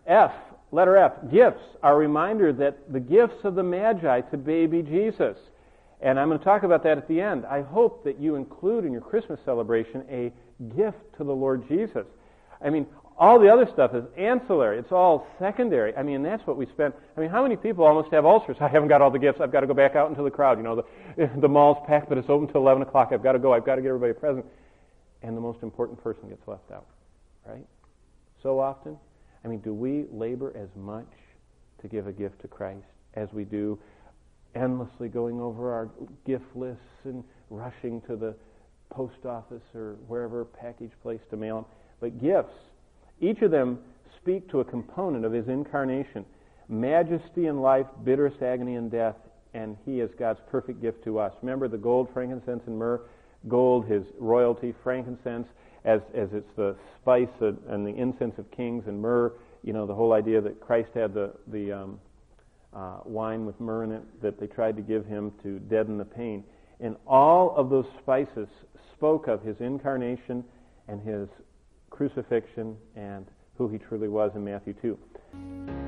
F, letter F, gifts are a reminder that the gifts of the Magi to baby Jesus. And I'm going to talk about that at the end. I hope that you include in your Christmas celebration a gift to the Lord Jesus. I mean, all the other stuff is ancillary. It's all secondary. I mean, that's what we spend. I mean, how many people almost have ulcers? I haven't got all the gifts. I've got to go back out into the crowd. You know, the mall's packed, but it's open till 11 o'clock. I've got to go. I've got to get everybody a present. And the most important person gets left out, right? So often. I mean, do we labor as much to give a gift to Christ as we do endlessly going over our gift lists and rushing to the post office or wherever package place to mail them? But gifts, each of them speak to a component of his incarnation. Majesty in life, bitterest agony in death, and he is God's perfect gift to us. Remember the gold, frankincense, and myrrh? Gold, his royalty; frankincense, as it's the spice and the incense of kings; and myrrh, you know, the whole idea that Christ had the wine with myrrh in it that they tried to give him to deaden the pain. And all of those spices spoke of his incarnation and his crucifixion and who he truly was in Matthew 2.